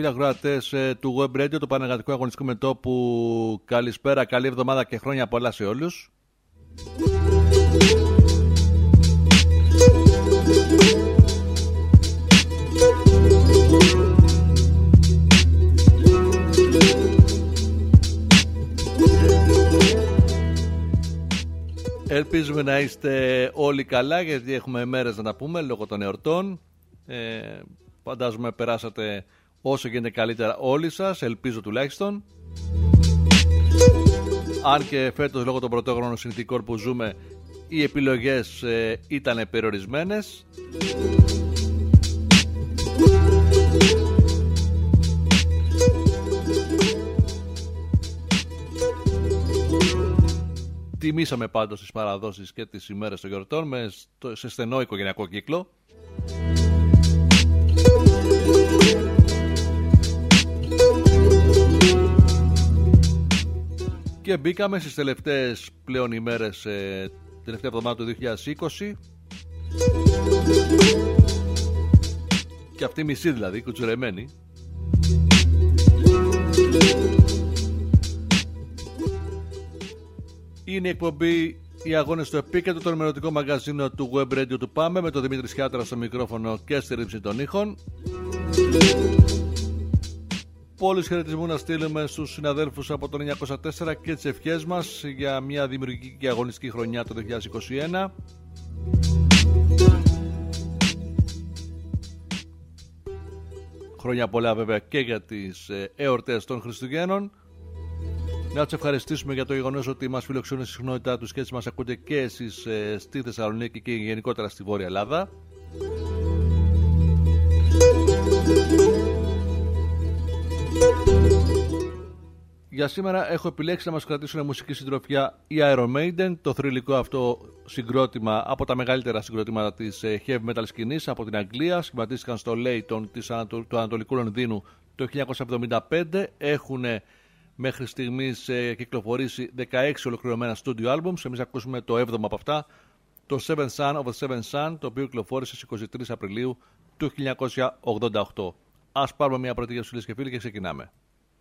ακροατές του Web Radio, το Πανεργατικό Αγωνιστικό Μετώπου. Καλησπέρα, καλή εβδομάδα και χρόνια πολλά σε όλους. Ελπίζουμε να είστε όλοι καλά, γιατί έχουμε μέρες να τα πούμε λόγω των εορτών. Φαντάζομαι περάσατε όσο γίνεται καλύτερα όλοι σας, ελπίζω τουλάχιστον. Αν και φέτος λόγω των πρωτόγνωρων συνθηκών που ζούμε, οι επιλογές ήταν περιορισμένες. Τιμήσαμε πάντως τις παραδόσεις και τις ημέρες των γιορτών σε στενό οικογενειακό κύκλο. Και μπήκαμε στις τελευταίες πλέον ημέρες, τελευταία εβδομάδα του 2020. Και αυτή μισή δηλαδή, κουτσουρεμένη. Είναι η εκπομπή «Οι Αγώνες στο Επίκεντρο», το ενημερωτικό μαγαζίνο του Web Radio του Πάμε, με τον Δημήτρη Σιάτρα στο μικρόφωνο και στη ρύψη των ήχων. Πολλούς χαιρετισμού να στείλουμε στους συναδέλφους από το 904 και τις ευχές μας για μια δημιουργική και αγωνιστική χρονιά το 2021. Χρόνια πολλά βέβαια και για τις εορτές των Χριστουγέννων. Να τους ευχαριστήσουμε για το γεγονός ότι μας φιλοξενούν στη συχνότητά τους και έτσι μας ακούτε και εσείς στη Θεσσαλονίκη και γενικότερα στη Βόρεια Ελλάδα. Για σήμερα έχω επιλέξει να μας κρατήσουν μουσική συντροφιά η Iron Maiden, το θρυλικό αυτό συγκρότημα από τα μεγαλύτερα συγκροτήματα της heavy metal σκηνής από την Αγγλία. Σχηματίστηκαν στο Leyton του Ανατολικού Λονδίνου το 1975. Έχουν μέχρι στιγμής κυκλοφορήσει 16 ολοκληρωμένα studio albums. Εμείς ακούσουμε το 7ο από αυτά, το Seventh Son of the Seventh Son, το οποίο κυκλοφόρησε στις 23 Απριλίου του 1988. Ας πάρουμε μια πρώτη γεύση, φίλες και φίλοι, και ξεκινάμε.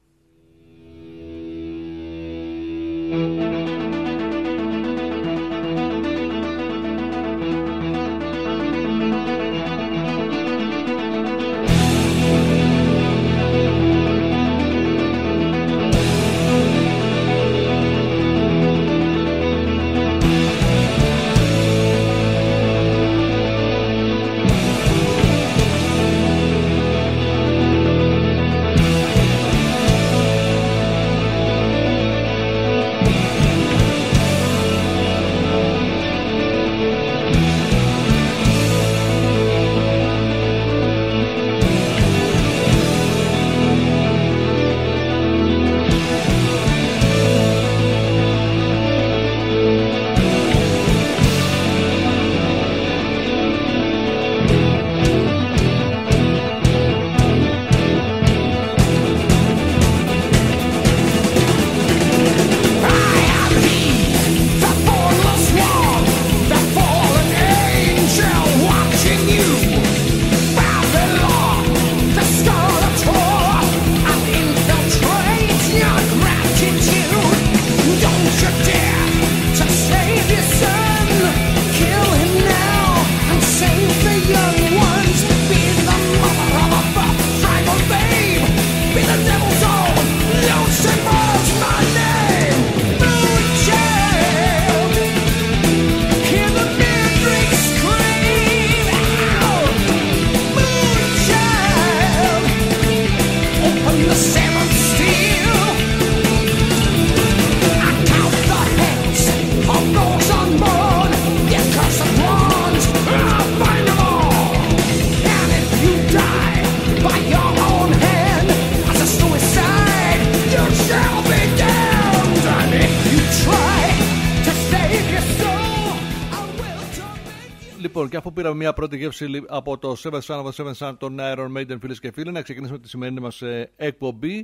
Λοιπόν, και αφού πήραμε μια πρώτη γεύση από το Seventh Son of the Seventh Son των Iron Maiden, φίλες και φίλοι, να ξεκινήσουμε τη σημερινή μας εκπομπή.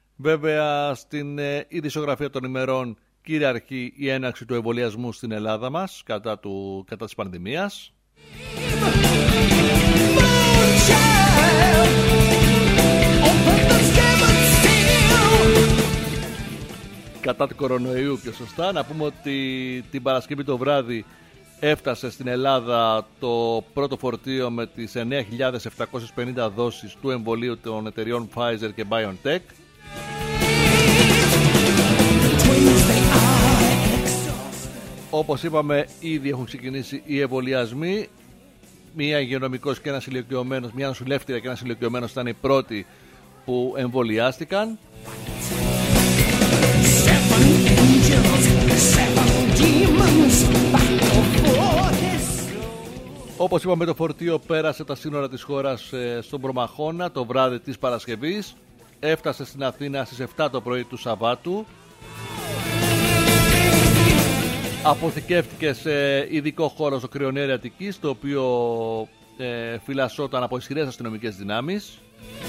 Βέβαια, στην ειδησιογραφία των ημερών κυριαρχεί η έναρξη του εμβολιασμού στην Ελλάδα μας κατά της πανδημίας. Open the κατά του κορονοϊού και σωστά. Να πούμε ότι την Παρασκευή το βράδυ έφτασε στην Ελλάδα το πρώτο φορτίο με τις 9.750 δόσεις του εμβολίου των εταιριών Pfizer και BioNTech. Όπως είπαμε, ήδη έχουν ξεκινήσει οι εμβολιασμοί. Μία υγειονομικός και ένας ηλικιωμένος, μία νοσηλεύτρια και ένας ηλικιωμένος ήταν οι πρώτοι που εμβολιάστηκαν. Όπως είπαμε, το φορτίο πέρασε τα σύνορα της χώρας στον Προμαχώνα το βράδυ της Παρασκευής. Έφτασε στην Αθήνα στις 7 το πρωί του Σαββάτου. Αποθηκεύτηκε σε ειδικό χώρο στο Κρυονέρι Αττικής, το οποίο φυλασσόταν από ισχυρές αστυνομικές δυνάμεις.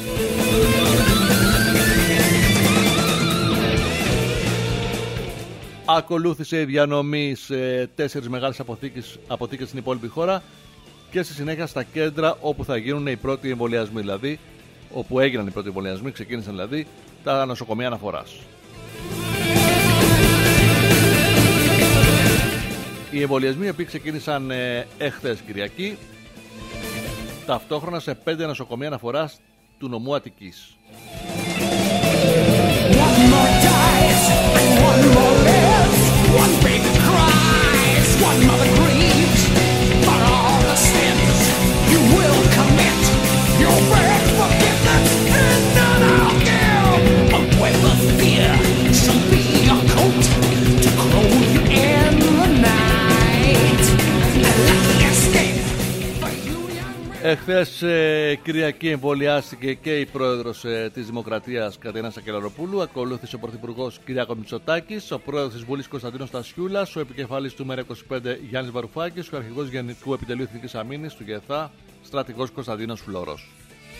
Ακολούθησε η διανομή σε 4 μεγάλες αποθήκες στην υπόλοιπη χώρα και στη συνέχεια στα κέντρα όπου θα γίνουν οι πρώτοι εμβολιασμοί, δηλαδή όπου έγιναν οι πρώτοι εμβολιασμοί, ξεκίνησαν δηλαδή τα νοσοκομεία αναφοράς. Οι εμβολιασμοί οι οποίοι ξεκίνησαν εχθές Κυριακή, ταυτόχρονα σε 5 νοσοκομεία αναφοράς του νομού Αττικής. Εχθές Κυριακή εμβολιάστηκε και η πρόεδρος της Δημοκρατίας Κατερίνα Σακελαροπούλου. Ακολούθησε ο πρωθυπουργός Κυριάκος Μητσοτάκης, ο πρόεδρος της Βουλής Κωνσταντίνος Στασιούλας, ο επικεφαλής του ΜΕΡΑ25 Γιάννης Βαρουφάκης, ο αρχηγός Γενικού Επιτελείου Εθνικής Αμήνης του ΓΕΘΑ στρατηγός Κωνσταντίνος Φλόρος.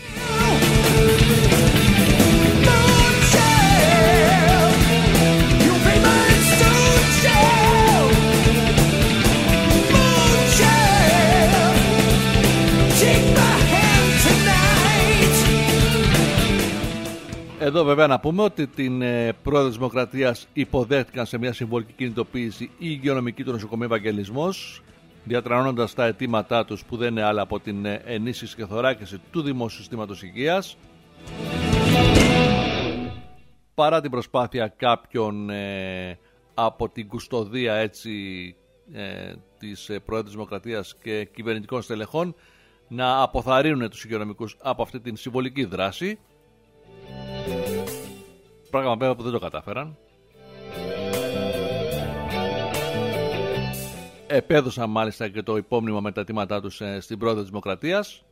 Εδώ βέβαια να πούμε ότι την πρόεδρο της Δημοκρατίας υποδέχτηκαν σε μια συμβολική κινητοποίηση η υγειονομική του νοσοκομείου Ευαγγελισμός, διατρανώνοντας τα αιτήματά τους που δεν είναι άλλα από την ενίσχυση και θωράκιση του δημόσιου συστήματος υγείας. Παρά την προσπάθεια κάποιων από την κουστοδία έτσι της πρόεδρου της Δημοκρατίας και κυβερνητικών στελεχών να αποθαρρύνουν τους υγειονομικούς από αυτή την συμβολική δράση. Πράγμα βέβαια που δεν το κατάφεραν. Επέδωσαν μάλιστα και το υπόμνημα με τα αιτήματά τους στην πρόεδρο της Δημοκρατίας.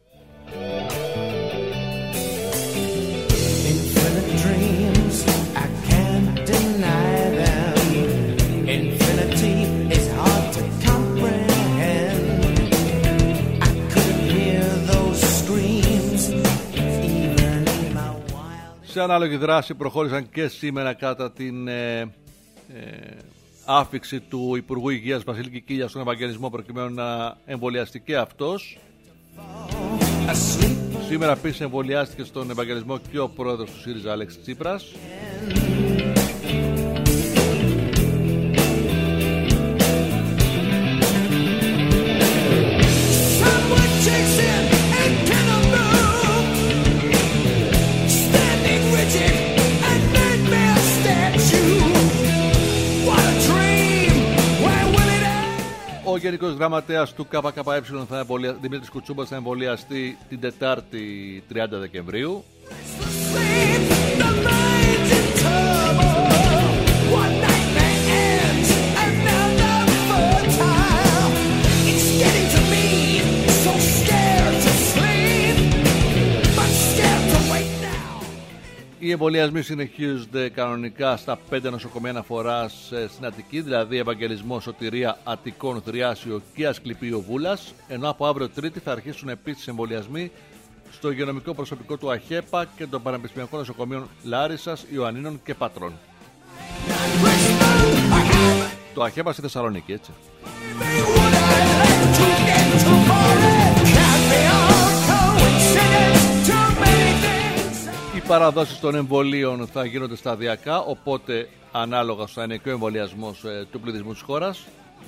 Σε ανάλογη δράση προχώρησαν και σήμερα κατά την άφιξη του Υπουργού Υγείας Βασίλη Κικίλια στον Ευαγγελισμό προκειμένου να εμβολιαστεί και αυτός. Σήμερα επίσης εμβολιάστηκε στον Ευαγγελισμό και ο πρόεδρος του ΣΥΡΙΖΑ Αλέξης Τσίπρας. Ο Γενικός Γραμματέας του ΚΚΕ Δημήτρης Κουτσούμπας θα εμβολιαστεί την Τετάρτη 30 Δεκεμβρίου. Οι εμβολιασμοί συνεχίζονται κανονικά στα 5 νοσοκομεία αναφοράς στην Αττική, δηλαδή Ευαγγελισμό, Σωτηρία, Αττικών, Θριάσιο και Ασκληπείο Βούλας, ενώ από αύριο Τρίτη θα αρχίσουν επίσης εμβολιασμοί στο υγειονομικό προσωπικό του ΑΧΕΠΑ και των Πανεπιστημιακών Νοσοκομείων Λάρισσας, Ιωαννίνων και Πατρών. Το ΑΧΕΠΑ στη Θεσσαλονίκη, έτσι. παραδόσεις των εμβολίων θα γίνονται σταδιακά, οπότε ανάλογα θα είναι και ο εμβολιασμός του πληθυσμού της χώρας.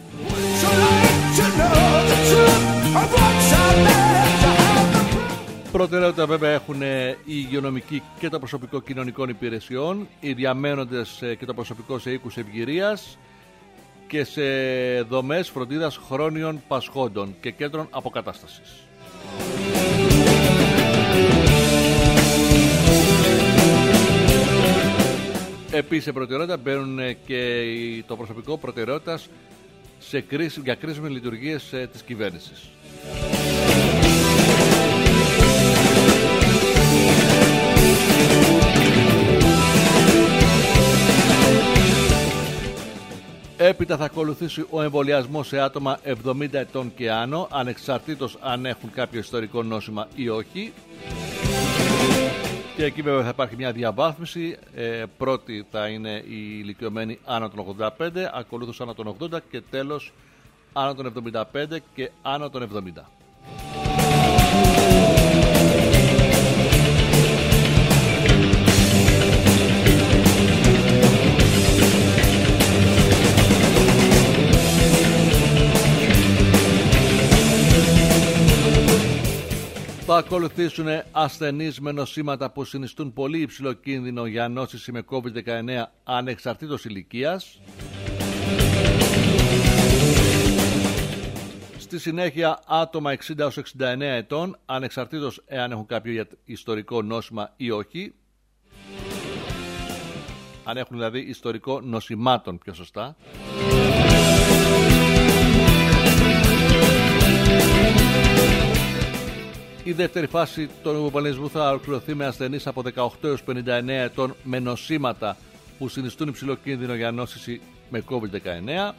Προτεραιότητα βέβαια έχουν οι υγειονομικοί και το προσωπικό κοινωνικών υπηρεσιών, οι διαμένοντες και το προσωπικό σε οίκους ευγυρίας και σε δομές φροντίδας χρόνιων πασχόντων και κέντρων αποκατάστασης. Επίσης σε προτεραιότητα μπαίνουν και το προσωπικό προτεραιότητας για κρίσιμες λειτουργίες της κυβέρνησης. Έπειτα θα ακολουθήσει ο εμβολιασμός σε άτομα 70 ετών και άνω, ανεξαρτήτως αν έχουν κάποιο ιστορικό νόσημα ή όχι. Και εκεί βέβαια θα υπάρχει μια διαβάθμιση. Πρώτη θα είναι οι ηλικιωμένοι άνω των 85, ακολούθως άνω των 80 και τέλος άνω των 75 και άνω των 70. Θα ακολουθήσουν ασθενείς με νοσήματα που συνιστούν πολύ υψηλό κίνδυνο για νόσηση με COVID-19 ανεξαρτήτως ηλικίας. Στη συνέχεια άτομα 60-69 ετών ανεξαρτήτως εάν έχουν κάποιο ιστορικό νόσημα ή όχι. Αν έχουν δηλαδή ιστορικό νοσημάτων πιο σωστά. Η δεύτερη φάση του εμβολιασμού θα ολοκληρωθεί με ασθενείς από 18 έως 59 ετών με νοσήματα που συνιστούν υψηλό κίνδυνο για νόσηση με COVID-19.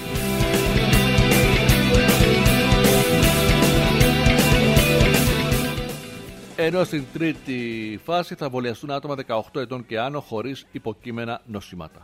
Ενώ στην τρίτη φάση θα εμβολιαστούν άτομα 18 ετών και άνω χωρίς υποκείμενα νοσήματα.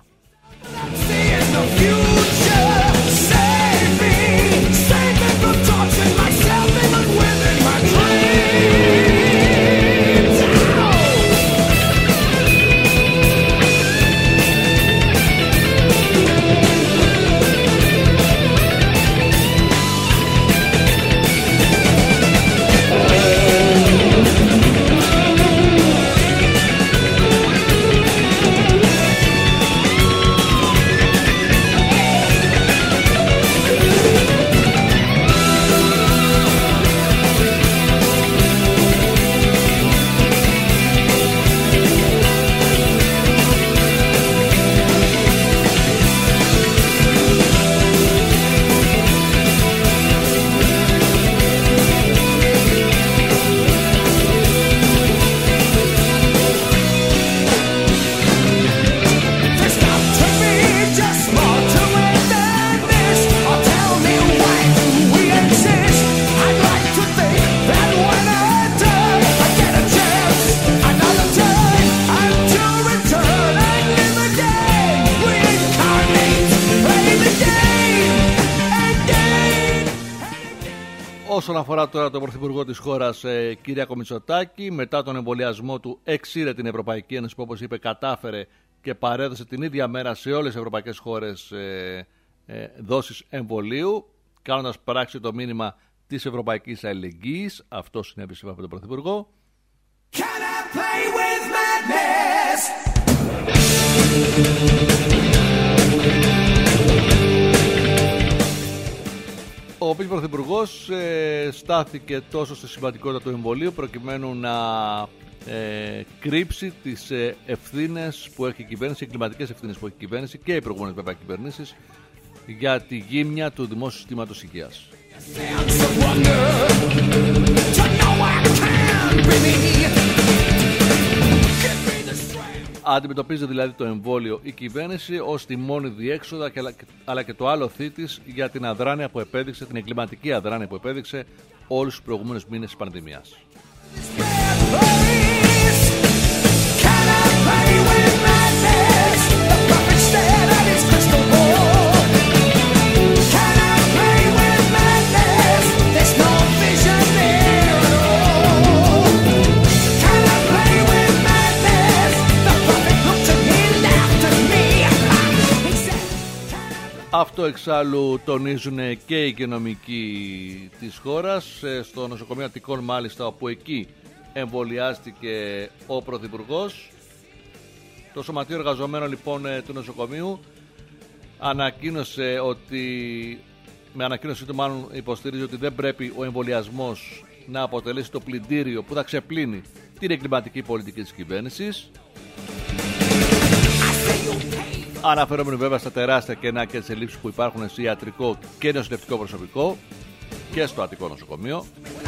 Όσον αφορά τώρα τον Πρωθυπουργό της χώρας, Κυριάκο Μητσοτάκη, μετά τον εμβολιασμό του εξήρε την Ευρωπαϊκή Ένωση που, όπως είπε, κατάφερε και παρέδωσε την ίδια μέρα σε όλες τις ευρωπαϊκές χώρες δόσεις εμβολίου, κάνοντας πράξη το μήνυμα της ευρωπαϊκής αλληλεγγύης. Αυτό συνέβη σύμφωνα με τον Πρωθυπουργό. Ο οποίος Πρωθυπουργός στάθηκε τόσο στη σημαντικότητα του εμβολίου προκειμένου να κρύψει τις ευθύνες που έχει η κυβέρνηση, οι κλιματικές ευθύνες που έχει η κυβέρνηση και οι προηγούμενες βέβαια κυβερνήσεις για τη γύμνια του δημόσιου συστήματος υγείας. Αντιμετωπίζει δηλαδή το εμβόλιο η κυβέρνηση ως τη μόνη διέξοδα αλλά και το άλοθή της για την αδράνεια που επέδειξε, την εγκληματική αδράνεια που επέδειξε όλους τους προηγούμενους μήνες της πανδημίας. Αυτό εξάλλου τονίζουν και οι οικονομικοί της χώρας, στο νοσοκομείο Αττικών μάλιστα, όπου εκεί εμβολιάστηκε ο Πρωθυπουργός. Το Σωματείο Εργαζομένων λοιπόν του νοσοκομείου ανακοίνωσε του μάλλον υποστηρίζει ότι δεν πρέπει ο εμβολιασμός να αποτελέσει το πλυντήριο που θα ξεπλύνει την εγκληματική πολιτική της κυβέρνησης. Αναφερόμενοι βέβαια στα τεράστια κενά και τις ελλείψεις που υπάρχουν σε ιατρικό και νοσηλευτικό προσωπικό και στο Αττικό νοσοκομείο.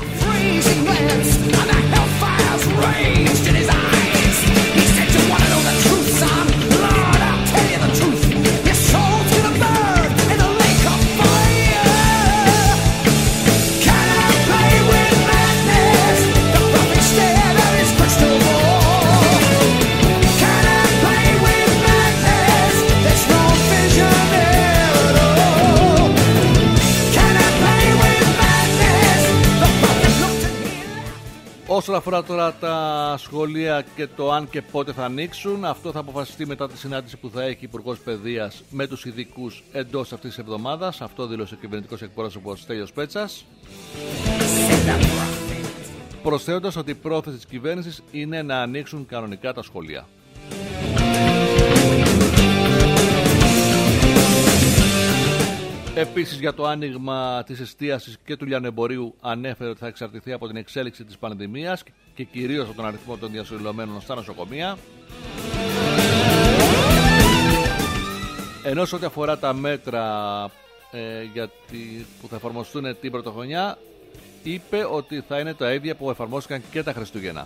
Όσον αφορά τώρα τα σχολεία και το αν και πότε θα ανοίξουν, αυτό θα αποφασιστεί μετά τη συνάντηση που θα έχει η Υπουργός Παιδείας με τους ειδικούς εντός αυτής της εβδομάδας. Αυτό δήλωσε ο κυβερνητικός εκπρόσωπος Στέλιος Πέτσας, προσθέτοντας ότι η πρόθεση της κυβέρνησης είναι να ανοίξουν κανονικά τα σχολεία. Επίσης, για το άνοιγμα της εστίασης και του λιανεμπορίου ανέφερε ότι θα εξαρτηθεί από την εξέλιξη της πανδημίας και κυρίως από τον αριθμό των διασωληνωμένων στα νοσοκομεία. Ενώ σε ό,τι αφορά τα μέτρα που θα εφαρμοστούν την πρωτοχρονιά, είπε ότι θα είναι τα ίδια που εφαρμόστηκαν και τα Χριστούγεννα.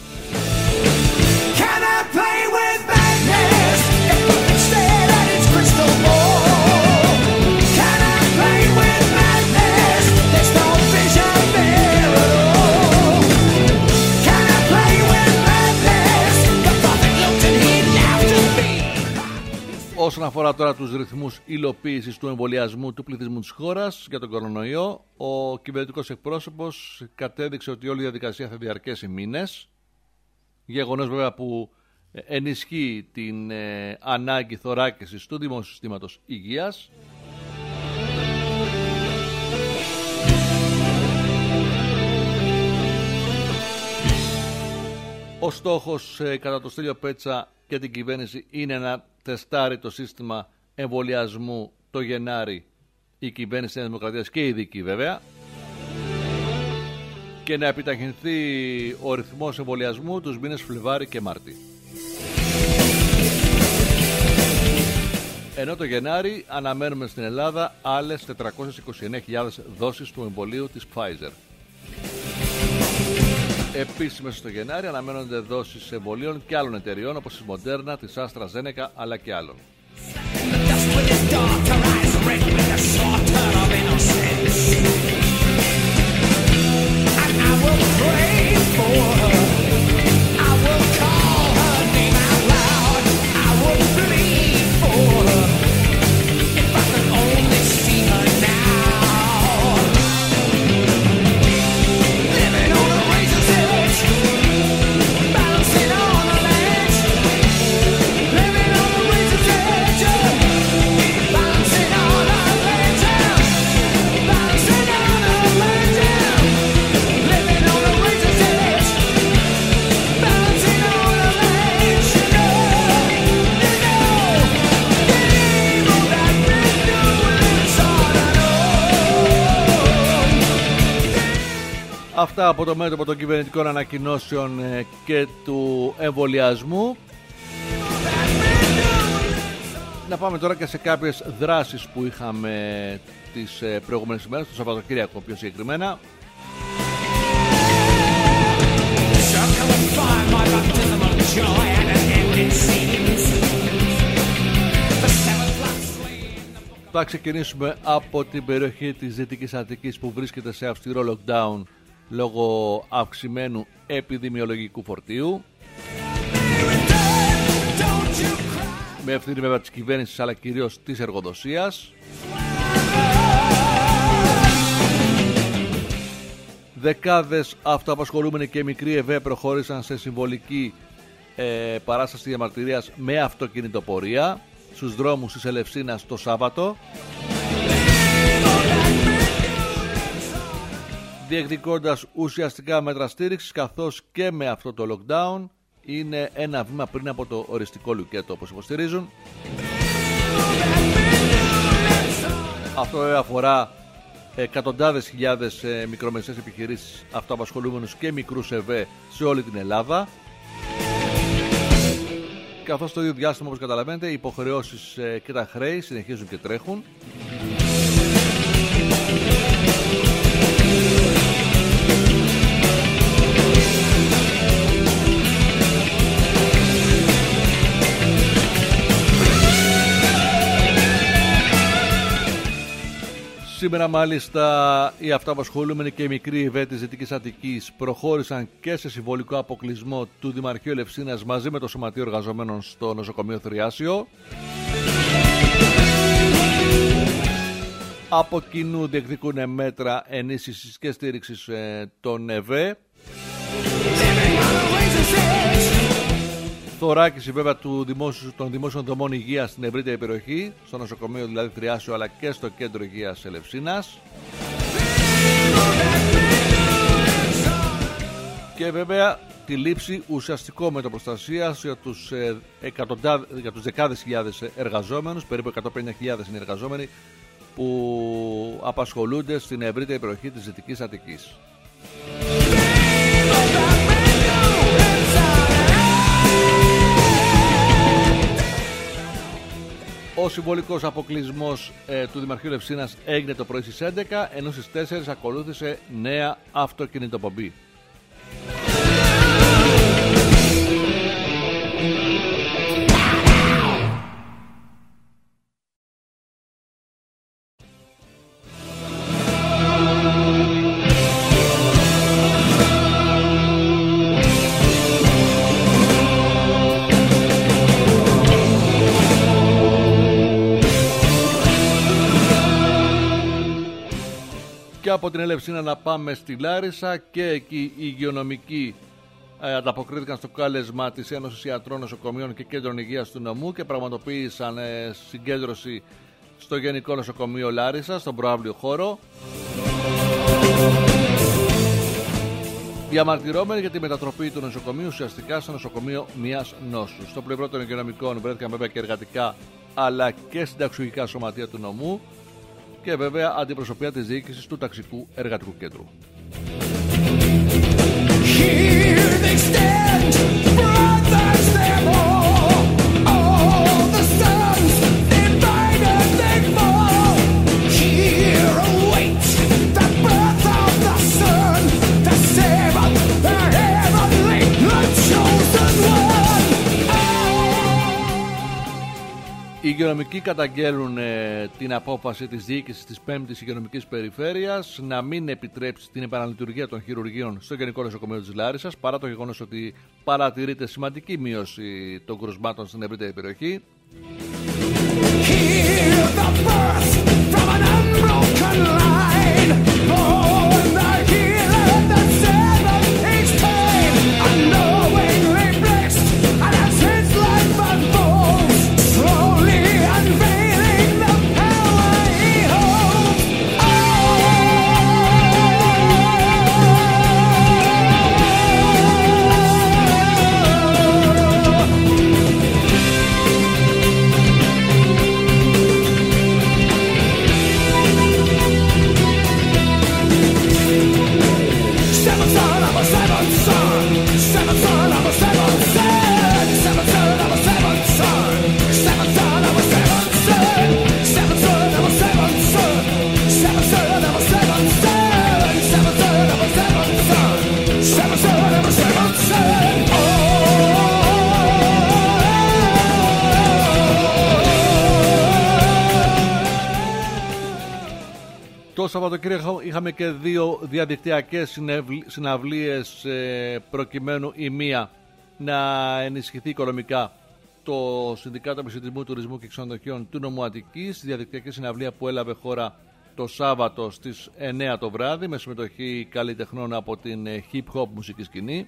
Όσον αφορά τώρα τους ρυθμούς υλοποίησης του εμβολιασμού του πληθυσμού της χώρας για τον κορονοϊό, ο κυβερνητικός εκπρόσωπος κατέδειξε ότι όλη η διαδικασία θα διαρκέσει μήνες. Γεγονός βέβαια που ενισχύει την ανάγκη θωράκισης του δημόσιου συστήματος υγείας. Ο στόχος κατά το Στέλιο Πέτσα και την κυβέρνηση είναι να τεστάρει το σύστημα εμβολιασμού το Γενάρη η κυβέρνηση της Δημοκρατίας και η ειδική βέβαια, και να επιταχυνθεί ο ρυθμός εμβολιασμού τους μήνες Φλεβάρη και Μάρτη. Ενώ το Γενάρη αναμένουμε στην Ελλάδα άλλες 429.000 δόσεις του εμβολίου της Pfizer. Επίσης μέσα στο Γενάρη αναμένονται δόσεις εμβολίων και άλλων εταιριών όπως της Moderna, της AstraZeneca αλλά και άλλων. Αυτά από το μέτωπο των κυβερνητικών ανακοινώσεων και του εμβολιασμού. Να πάμε τώρα και σε κάποιες δράσεις που είχαμε τις προηγούμενες ημέρες, το Σαββατοκύριακο πιο συγκεκριμένα. Θα ξεκινήσουμε από την περιοχή της Δυτικής Αττικής που βρίσκεται σε αυστηρό lockdown λόγω αυξημένου επιδημιολογικού φορτίου. Με ευθύνη βέβαια της κυβέρνησης αλλά κυρίως της εργοδοσίας. Δεκάδες αυτοαπασχολούμενοι και μικροί ΕΒΕ προχώρησαν σε συμβολική παράσταση διαμαρτυρίας με αυτοκινητοπορία στους δρόμους της Ελευσίνας το Σάββατο, διεκδικώντας ουσιαστικά μέτρα στήριξης, καθώς και με αυτό το lockdown είναι ένα βήμα πριν από το οριστικό λουκέτο, όπως υποστηρίζουν. Αυτό αφορά εκατοντάδες χιλιάδες μικρομεσαίες επιχειρήσεις, αυτοαπασχολούμενους και μικρούς ΕΒ σε όλη την Ελλάδα. Καθώς το ίδιο διάστημα, όπως καταλαβαίνετε, οι υποχρεώσεις και τα χρέη συνεχίζουν και τρέχουν. Σήμερα μάλιστα οι αυτοαπασχολούμενοι και οι μικροί ΕΒ της Δυτικής Αττικής προχώρησαν και σε συμβολικό αποκλεισμό του Δημαρχείου Ελευσίνας μαζί με το Σωματείο Εργαζομένων στο νοσοκομείο Θριάσιο. Από κοινού διεκδικούν μέτρα ενίσχυσης και στήριξης των ΕΒ. Θωράκιση βέβαια των δημόσιων δομών υγείας στην ευρύτερη περιοχή, στο νοσοκομείο δηλαδή Θριάσιο, αλλά και στο κέντρο υγείας Ελευσίνας. Και βέβαια τη λήψη ουσιαστικών μέτρων προστασίας για τους δεκάδες χιλιάδες εργαζόμενους, περίπου 150.000 είναι εργαζόμενοι που απασχολούνται στην ευρύτερη περιοχή της Δυτικής Αττικής. Ο συμβολικός αποκλεισμός του Δημαρχείου Ελευσίνας έγινε το πρωί στις 11, ενώ στις 4 ακολούθησε νέα αυτοκινητοπομπή. Από την Ελευσίνα να πάμε στη Λάρισα, και εκεί οι υγειονομικοί ανταποκρίθηκαν στο κάλεσμα της Ένωσης Ιατρών Νοσοκομείων και Κέντρων Υγείας του νομού και πραγματοποίησαν συγκέντρωση στο Γενικό Νοσοκομείο Λάρισα, στον προαύλιο χώρο, διαμαρτυρώμενοι για τη μετατροπή του νοσοκομείου ουσιαστικά σε νοσοκομείο μιας νόσου. Στο πλευρό των υγειονομικών βρέθηκαν βέβαια και εργατικά αλλά και συνταξιουργικά σωματεία του νομού και βέβαια αντιπροσωπεία της διοίκησης του Ταξικού Εργατικού Κέντρου. Οι υγειονομικοί καταγγέλνουν την απόφαση της διοίκησης της 5ης Υγειονομικής Περιφέρειας να μην επιτρέψει την επαναλειτουργία των χειρουργείων στο Γενικό Νοσοκομείο της Λάρισσας, παρά το γεγονός ότι παρατηρείται σημαντική μείωση των κρουσμάτων στην ευρύτερη περιοχή. Το Σαββατοκύριακο είχαμε και δύο διαδικτυακές συναυλίες προκειμένου η μία να ενισχυθεί οικονομικά το Συνδικάτο Επιστημισμού, Τουρισμού και Ξενοδοχείων του Νομού Αττικής, διαδικτυακή συναυλία που έλαβε χώρα το Σάββατο στις 9 το βράδυ με συμμετοχή καλλιτεχνών από την hip-hop μουσική σκηνή.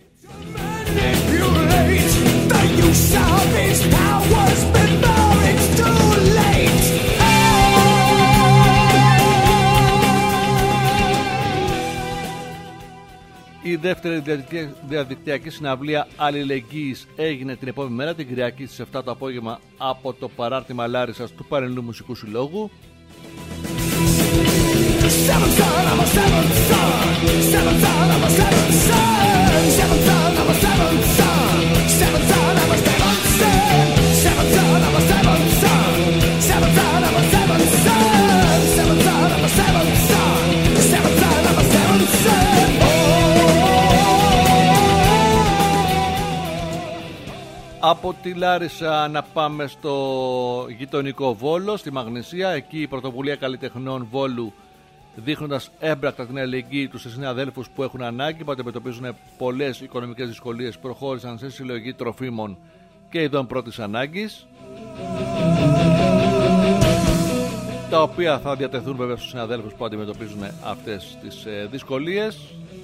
Η δεύτερη διαδικτυακή συναυλία Αλληλεγγύης έγινε την επόμενη μέρα, την Κυριακή στις 7 το απόγευμα, από το παράρτημα Λάρισσας του Πανελληνίου Μουσικού Συλλόγου. Από τη Λάρισα να πάμε στο γειτονικό Βόλο, στη Μαγνησία. Εκεί η Πρωτοβουλία Καλλιτεχνών Βόλου, δείχνοντας έμπρακτα την αλληλεγγύη τους σε συναδέλφους που έχουν ανάγκη, που αντιμετωπίζουν πολλές οικονομικές δυσκολίες, προχώρησαν σε συλλογή τροφίμων και ειδών πρώτης ανάγκης, τα οποία θα διατεθούν βέβαια στους συναδέλφους που αντιμετωπίζουν αυτές τις δυσκολίες.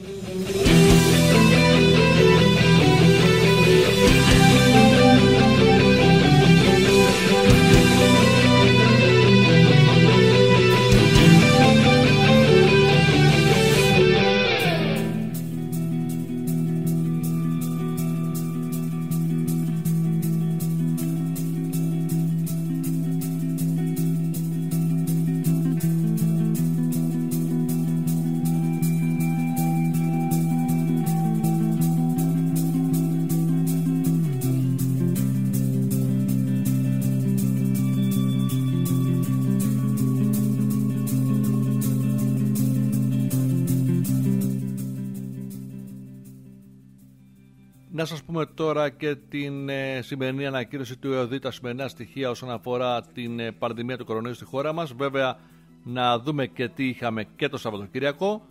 Να σας πούμε τώρα και την σημερινή ανακοίνωση του ΕΟΔΗ, τα σημερινά στοιχεία όσον αφορά την πανδημία του κορονοϊού στη χώρα μας. Βέβαια, να δούμε και τι είχαμε και το Σαββατοκύριακο.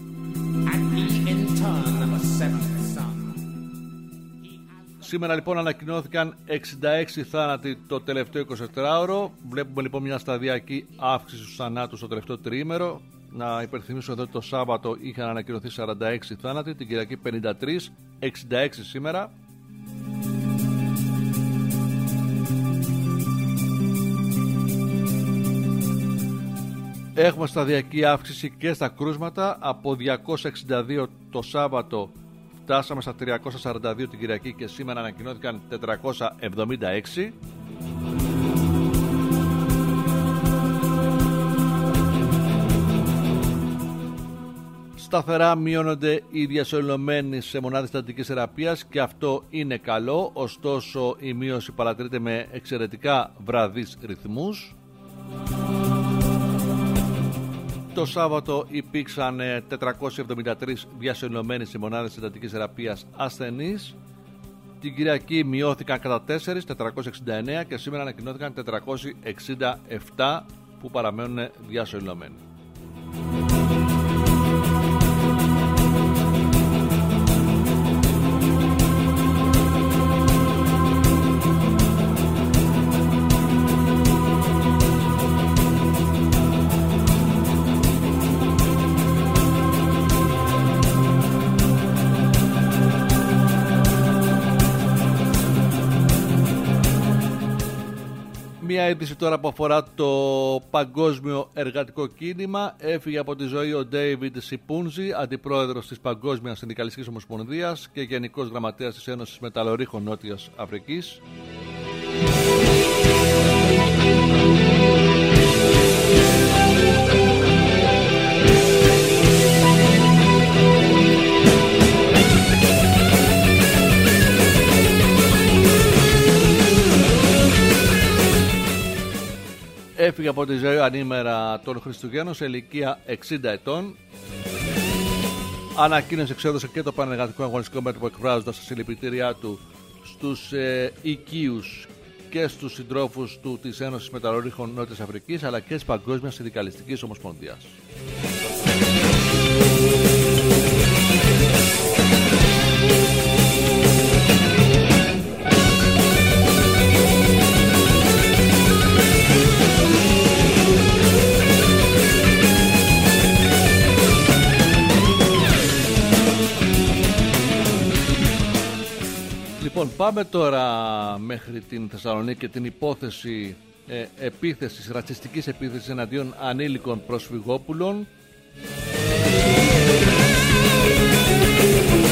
Σήμερα λοιπόν ανακοινώθηκαν 66 θάνατοι το τελευταίο 24ωρο. Βλέπουμε λοιπόν μια σταδιακή αύξηση στους θανάτους το τελευταίο τριήμερο. Να υπενθυμίσω εδώ ότι το Σάββατο είχαν ανακοινωθεί 46 θάνατοι, την Κυριακή 53, 66 σήμερα. Έχουμε σταδιακή αύξηση και στα κρούσματα. Από 262 το Σάββατο φτάσαμε στα 342 την Κυριακή και σήμερα ανακοινώθηκαν 476. Σταθερά μειώνονται οι διασωληνωμένοι σε μονάδες εντατικής θεραπείας και αυτό είναι καλό, ωστόσο η μείωση παρατηρείται με εξαιρετικά βραδείς ρυθμούς. Το Σάββατο υπήρξαν 473 διασωληνωμένοι σε μονάδες εντατικής θεραπείας ασθενείς. Την Κυριακή μειώθηκαν κατά 4, 469 και σήμερα ανακοινώθηκαν 467 που παραμένουν διασωληνωμένοι. Μια είδηση τώρα που αφορά το παγκόσμιο εργατικό κίνημα. Έφυγε από τη ζωή ο Ντέιβιντ Σιπούνζι, αντιπρόεδρος της Παγκόσμιας Συνδικαλιστικής Ομοσπονδίας και γενικός γραμματέας της Ένωσης Μεταλλορύχων Νότιας Αφρικής. Έφυγε από τη ζωή ανήμερα των Χριστουγέννων σε ηλικία 60 ετών. Ανακοίνωση εξέδωσε και το Πανεργατικό Αγωνιστικό Μέτωπο, εκφράζοντας τα συλληπιτήριά του στους οικείους και στους συντρόφους του της Ένωσης Μεταλλορύχων Νότιας Αφρικής αλλά και της Παγκόσμιας Συνδικαλιστικής Ομοσπονδίας. Λοιπόν, πάμε τώρα μέχρι την Θεσσαλονίκη και την υπόθεση επίθεσης, ρατσιστικής επίθεσης εναντίον ανήλικων προσφυγόπουλων.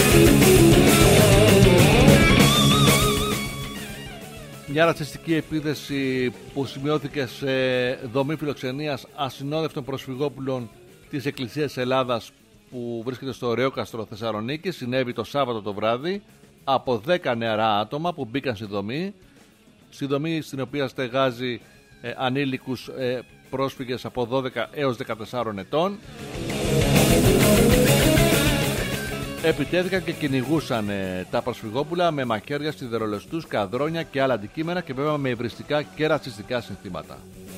Μια ρατσιστική επίθεση που σημειώθηκε σε δομή φιλοξενίας ασυνόδευτων προσφυγόπουλων της Εκκλησίας Ελλάδας που βρίσκεται στο Ρεόκαστρο Θεσσαλονίκη συνέβη το Σάββατο το βράδυ από 10 νεαρά άτομα που μπήκαν στη δομή στην οποία στεγάζει ανήλικους πρόσφυγες από 12 έως 14 ετών. Επιτέθηκαν και κυνηγούσαν τα προσφυγόπουλα με μαχαίρια, σιδερολοστούς, καδρόνια και άλλα αντικείμενα και βέβαια με υβριστικά και ρατσιστικά συνθήματα.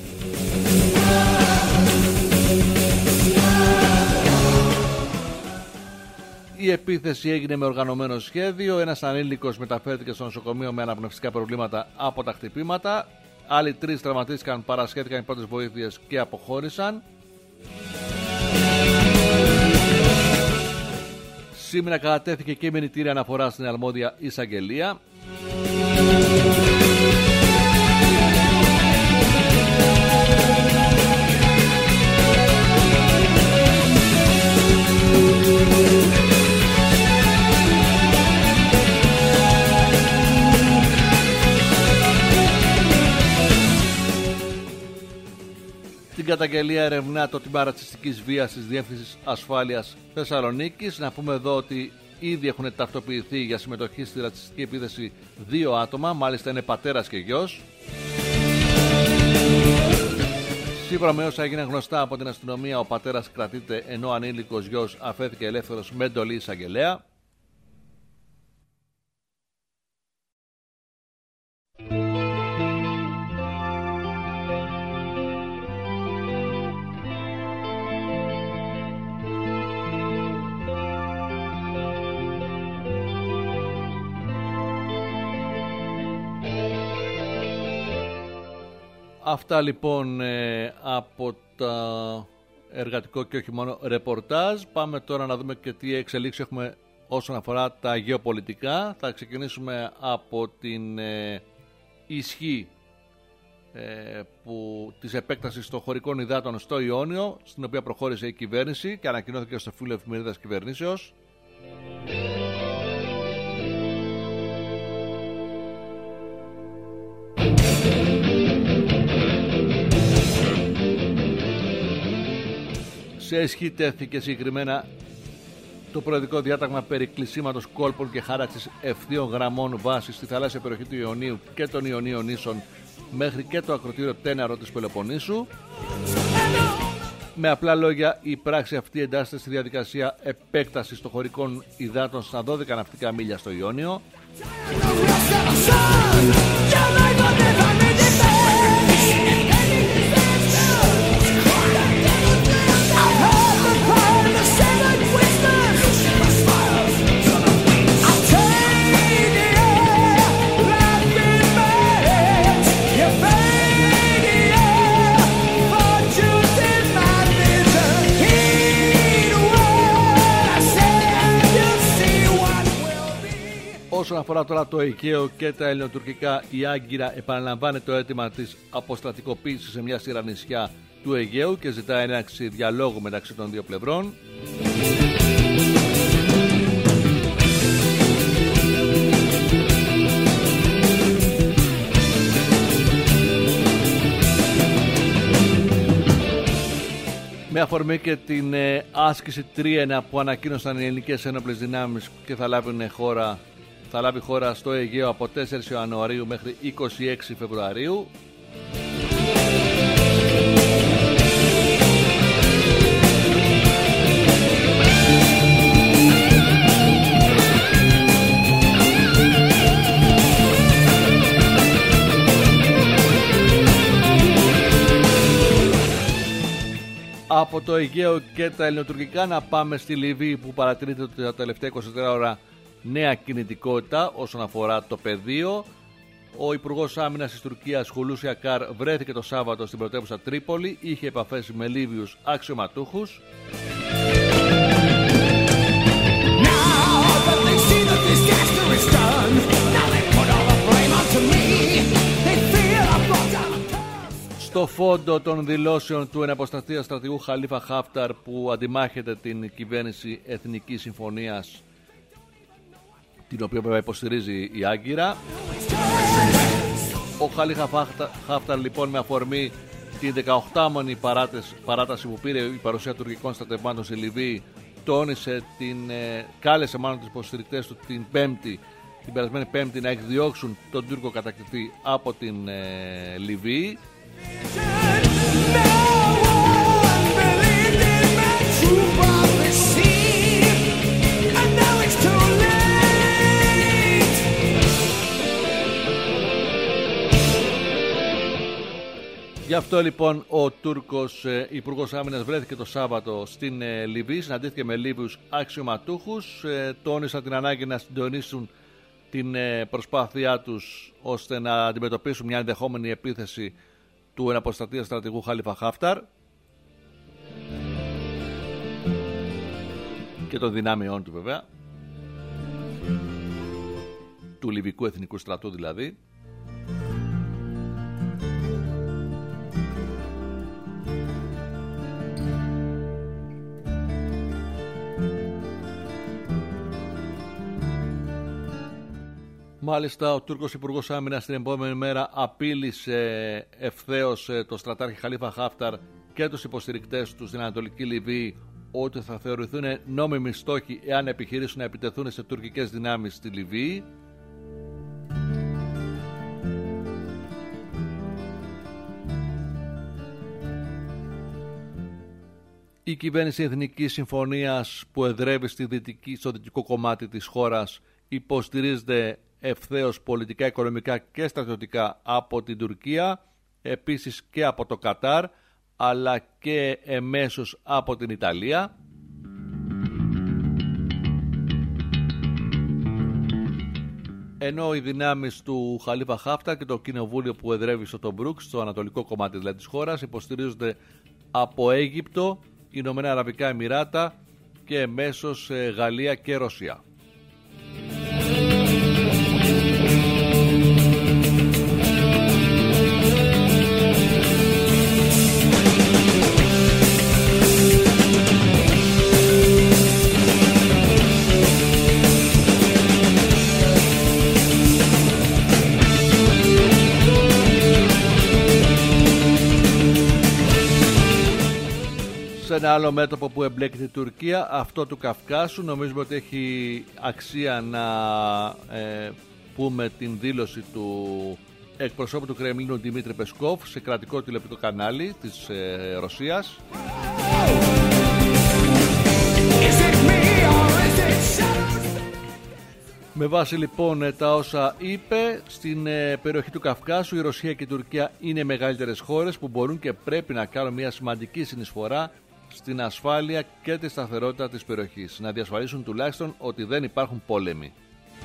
Η επίθεση έγινε με οργανωμένο σχέδιο. Ένας ανήλικος μεταφέρθηκε στο νοσοκομείο με αναπνευστικά προβλήματα από τα χτυπήματα. Άλλοι 3 τραυματίστηκαν, παρασχέθηκαν οι πρώτες βοήθειες και αποχώρησαν. Σήμερα κατατέθηκε και η μηνυτήρια αναφορά στην αρμόδια εισαγγελία. Την καταγγελία ερευνά το τμήμα ρατσιστικής βίας της Διεύθυνσης Ασφάλειας Θεσσαλονίκης. Να πούμε εδώ ότι ήδη έχουν ταυτοποιηθεί για συμμετοχή στη ρατσιστική επίθεση 2 άτομα, μάλιστα είναι πατέρας και γιος. Σύμφωνα με όσα έγιναν γνωστά από την αστυνομία, ο πατέρας κρατείται ενώ ο ανήλικος γιος αφέθηκε ελεύθερος με εντολή εισαγγελέα. Αυτά λοιπόν από τα εργατικό και όχι μόνο ρεπορτάζ. Πάμε τώρα να δούμε και τι εξελίξεις έχουμε όσον αφορά τα γεωπολιτικά. Θα ξεκινήσουμε από την ισχύ της επέκτασης των χωρικών υδάτων στο Ιόνιο, στην οποία προχώρησε η κυβέρνηση και ανακοινώθηκε στο φύλλο εφημερίδας κυβερνήσεως. Σε ισχύ τέθηκε συγκεκριμένα το προεδρικό διάταγμα περί κλεισίματος κόλπων και χάραξης ευθείων γραμμών βάσης στη θαλάσσια περιοχή του Ιωνίου και των Ιωνίων νήσων μέχρι και το ακροτήριο Τέναρο της Πελοποννήσου. Με απλά λόγια, η πράξη αυτή εντάσσεται στη διαδικασία επέκτασης των χωρικών υδάτων στα 12 ναυτικά μίλια στο Ιόνιο. Όσον αφορά τώρα το Αιγαίο και τα ελληνοτουρκικά, η Άγκυρα επαναλαμβάνει το αίτημα της αποστρατικοποίησης σε μια σειρά νησιά του Αιγαίου και ζητά έναρξη διαλόγου μεταξύ των δύο πλευρών. Με αφορμή και την άσκηση Τρίαινα που ανακοίνωσαν οι ελληνικές ένοπλες δυνάμεις και θα λάβει χώρα στο Αιγαίο από 4 Ιανουαρίου μέχρι 26 Φεβρουαρίου. Από το Αιγαίο και τα ελληνοτουρκικά να πάμε στη Λιβύη, που παρατηρείται ότι τα τελευταία 24 ώρα νέα κινητικότητα όσον αφορά το πεδίο. Ο Υπουργός Άμυνας της Τουρκίας, Χουλούσι Ακάρ, βρέθηκε το Σάββατο στην πρωτεύουσα Τρίπολη, είχε επαφές με Λίβιους αξιωματούχους. Στο φόντο των δηλώσεων του εναποσταθία στρατηγού Χαλίφα Χάφταρ, που αντιμάχεται την κυβέρνηση Εθνικής Συμφωνίας την οποία βέβαια υποστηρίζει η Άγκυρα. Ο Χαλίφα Χάφταρ λοιπόν, με αφορμή την 18μονη παράταση που πήρε η παρουσία τουρκικών στρατευμάτων στη Λιβύη, τόνισε κάλεσε μάλλον τους υποστηρικτές του την περασμένη Πέμπτη να εκδιώξουν τον Τούρκο κατακτητή από την Λιβύη. Γι' αυτό λοιπόν ο Τούρκος Υπουργός Άμυνας βρέθηκε το Σάββατο στην Λιβύη, συναντήθηκε με Λίβιους αξιωματούχους, τόνισαν την ανάγκη να συντονίσουν την προσπάθειά τους ώστε να αντιμετωπίσουν μια ενδεχόμενη επίθεση του εναποστατεία στρατηγού Χαλίφα Χάφταρ και των δυνάμεών του βέβαια, του Λιβικού Εθνικού Στρατού δηλαδή. Μάλιστα, ο Τούρκος Υπουργός Άμυνας την επόμενη μέρα απείλησε ευθέως το στρατάρχη Χαλίφα Χάφταρ και τους υποστηρικτές του στην Ανατολική Λιβύη ότι θα θεωρηθούν νόμιμοι στόχοι εάν επιχειρήσουν να επιτεθούν σε τουρκικές δυνάμεις στη Λιβύη. Η κυβέρνηση Εθνικής Συμφωνίας που εδρεύει στο δυτικό κομμάτι της χώρας υποστηρίζεται ευθέως πολιτικά, οικονομικά και στρατιωτικά από την Τουρκία, επίσης και από το Κατάρ, αλλά και εμέσως από την Ιταλία. Ενώ οι δυνάμεις του Χαλίφα Χάφταρ και το κοινοβούλιο που εδρεύει στο Τομπρούκ, στο ανατολικό κομμάτι δηλαδή της χώρας, υποστηρίζονται από Αίγυπτο, Ηνωμένα Αραβικά Εμιράτα και εμέσως Γαλλία και Ρωσία. Σε ένα άλλο μέτωπο που εμπλέκεται η Τουρκία, αυτό του Καυκάσου, νομίζουμε ότι έχει αξία να πούμε την δήλωση του εκπροσώπου του Κρεμλίνου Δημήτρη Πεσκόφ σε κρατικό τηλεοπτικό κανάλι της Ρωσίας. Με βάση λοιπόν τα όσα είπε, στην περιοχή του Καυκάσου η Ρωσία και η Τουρκία είναι μεγαλύτερες χώρες που μπορούν και πρέπει να κάνουν μια σημαντική συνεισφορά στην ασφάλεια και τη σταθερότητα της περιοχής, να διασφαλίσουν τουλάχιστον ότι δεν υπάρχουν πόλεμοι.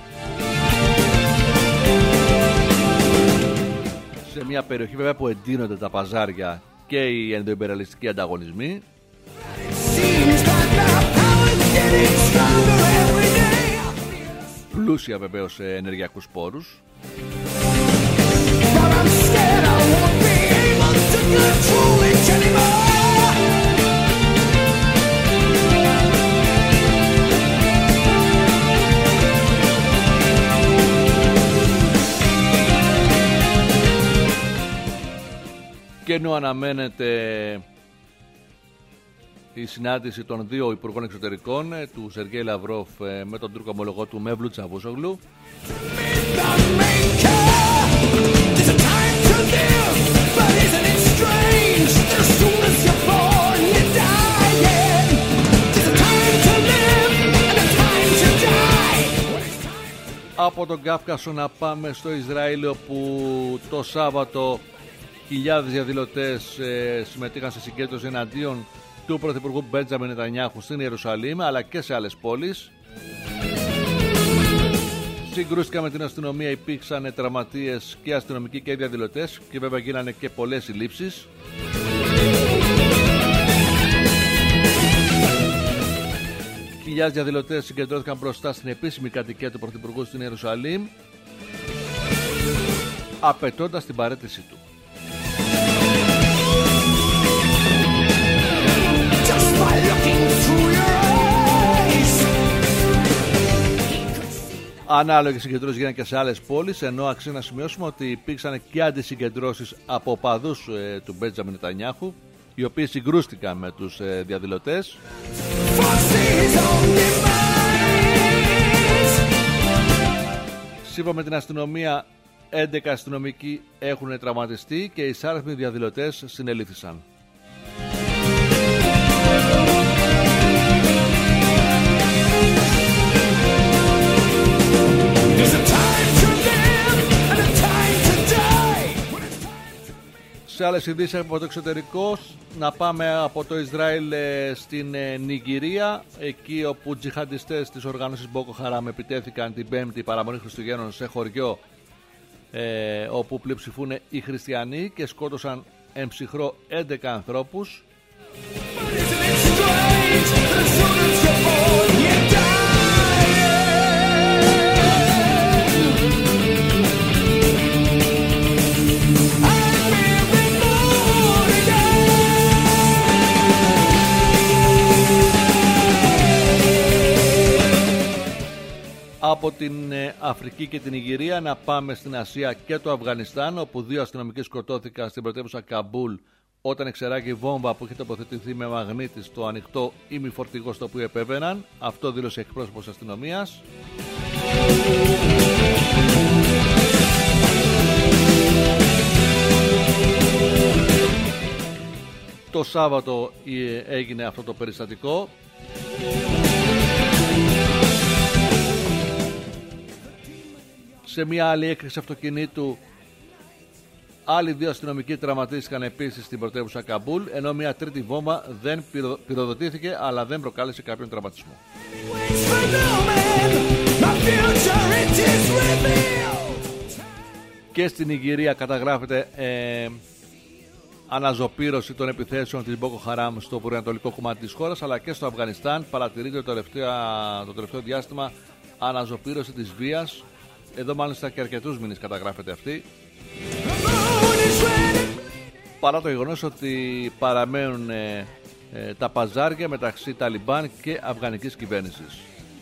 Σε μια περιοχή βέβαια που εντείνονται τα παζάρια και οι ενδοϊμπεραλιστικοί ανταγωνισμοί, πλούσια βεβαίως σε ενεργειακούς πόρους, και ενώ αναμένεται η συνάντηση των δύο υπουργών εξωτερικών, του Σεργέη Λαυρόφ με τον Τούρκο ομολογό του Μεύλουτ Τσαβούσογλου, από τον Κάφκασο να πάμε στο Ισραήλ, όπου το Σάββατο χιλιάδες διαδηλωτές συμμετείχαν σε συγκέντρωση εναντίον του Πρωθυπουργού Μπέντζαμιν Νετανιάχου στην Ιερουσαλήμ αλλά και σε άλλες πόλεις. Συγκρούστηκαν με την αστυνομία, υπήρξαν τραυματίες και αστυνομικοί και διαδηλωτές και βέβαια γίνανε και πολλές συλλήψεις. Χιλιάδες διαδηλωτές συγκεντρώθηκαν μπροστά στην επίσημη κατοικία του Πρωθυπουργού στην Ιερουσαλήμ, απαιτώντας την παραίτησή του. Ανάλογες συγκεντρώσεις γίνανε και σε άλλες πόλεις, ενώ αξίζει να σημειώσουμε ότι υπήρξαν και αντισυγκεντρώσεις από οπαδούς του Μπέντζαμιν Νετανιάχου, οι οποίοι συγκρούστηκαν με τους διαδηλωτές. Σύμφωνα με την αστυνομία, 11 αστυνομικοί έχουν τραυματιστεί και οι εισάριθμοι διαδηλωτές συνελήφθησαν. Σε άλλες ειδήσεις από το εξωτερικό, να πάμε από το Ισραήλ στην Νιγηρία, εκεί όπου τζιχαντιστές της οργάνωσης Μπόκο Χαράμ επιτέθηκαν την 5η παραμονή Χριστουγέννων σε χωριό όπου πλειοψηφούν οι χριστιανοί και σκότωσαν εν ψυχρό 11 ανθρώπους. Από την Αφρική και την Νιγηρία να πάμε στην Ασία και το Αφγανιστάν, όπου 2 αστυνομικοί σκοτώθηκαν στην πρωτεύουσα Καμπούλ όταν εξεράγει βόμβα που είχε τοποθετηθεί με μαγνήτη στο ανοιχτό ημιφορτηγό στο οποίο επέβαιναν. Αυτό δήλωσε εκπρόσωπος αστυνομίας. Το Σάββατο έγινε αυτό το περιστατικό. Σε μια άλλη έκρηξη αυτοκινήτου, άλλοι 2 αστυνομικοί τραυματίστηκαν επίσης στην πρωτεύουσα Καμπούλ, ενώ μια τρίτη βόμβα δεν πυροδοτήθηκε αλλά δεν προκάλεσε κάποιον τραυματισμό. Και στην Νιγηρία καταγράφεται αναζωπήρωση των επιθέσεων της Μπόκο Χαράμ στο βορειοανατολικό κομμάτι της χώρας, αλλά και στο Αφγανιστάν παρατηρείται το τελευταίο διάστημα αναζωπήρωση της βίας. Εδώ μάλιστα και αρκετούς μήνες καταγράφεται αυτή. Παρά το γεγονός ότι παραμένουν τα παζάρια μεταξύ Ταλιμπάν και αφγανικής κυβέρνησης.